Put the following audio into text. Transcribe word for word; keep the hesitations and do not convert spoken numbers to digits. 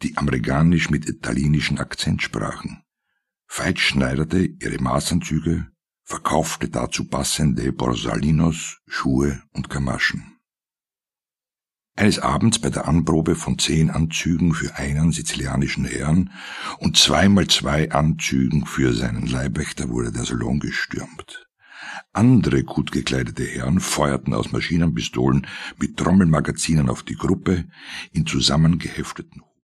die amerikanisch mit italienischem Akzent sprachen. Veit schneiderte ihre Maßanzüge, verkaufte dazu passende Borsalinos, Schuhe und Gamaschen. Eines Abends bei der Anprobe von zehn Anzügen für einen sizilianischen Herrn und zweimal zwei Anzügen für seinen Leibwächter wurde der Salon gestürmt. Andere gut gekleidete Herren feuerten aus Maschinenpistolen mit Trommelmagazinen auf die Gruppe in zusammengehefteten